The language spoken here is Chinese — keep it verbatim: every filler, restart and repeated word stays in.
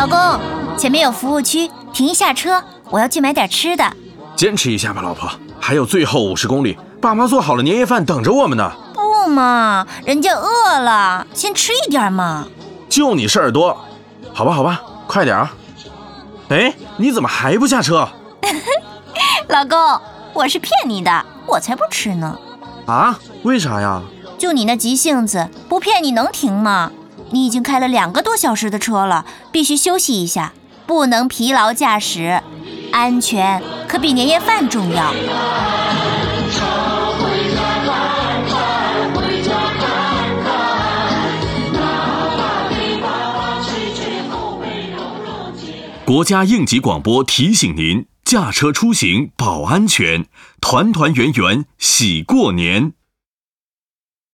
老公，前面有服务区，停一下车，我要去买点吃的。 坚持一下吧，老婆，还有最后五十公里，爸妈做好了年夜饭等着我们呢。 不嘛，人家饿了，先吃一点嘛。 就你事儿多，好吧好吧，快点啊！哎，你怎么还不下车？ 老公，我是骗你的，我才不吃呢。 啊？为啥呀？ 就你那急性子，不骗你能停吗？你已经开了两个多小时的车了，必须休息一下，不能疲劳驾驶，安全可比年夜饭重要。 国家应急广播提醒您：驾车出行保安全，团团圆圆喜过年。